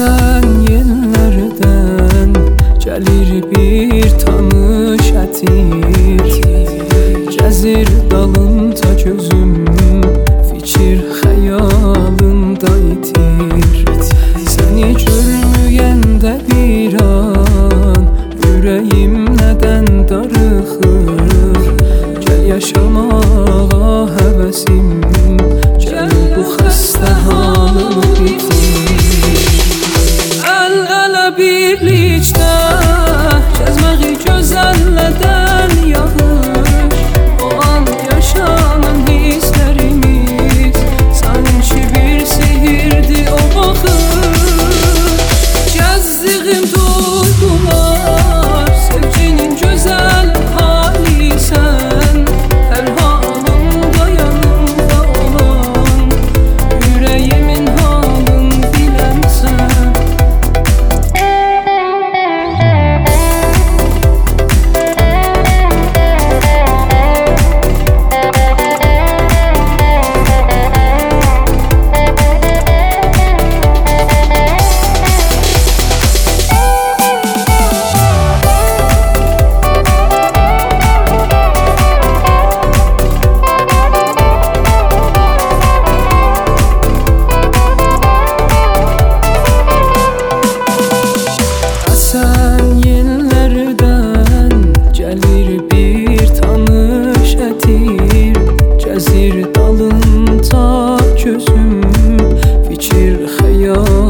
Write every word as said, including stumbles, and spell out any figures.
Əsən yellərdən gəlir bir tanış ətir, gəzir dalınca gözüm, fikir xəyalında itir. Səni görməyəndə bir an ürəyim nədən darıxır, gəl yaşamağa həvəsim, gəl bu xəstə halımı bitir. Əl-ələ birlikdə gəzməyi gözəllədən yağış, o an yaşanan hisslərimiz sanki bir sihirdi o baxış. Gəzdiyim duyğular sevginin gözəl halisən, hər halımda yanımda olan ürəyimin halın bilənsən. Əsən yellərdən gəlir bir tanış ətir, gəzir dalınca gözüm, fikir xəyal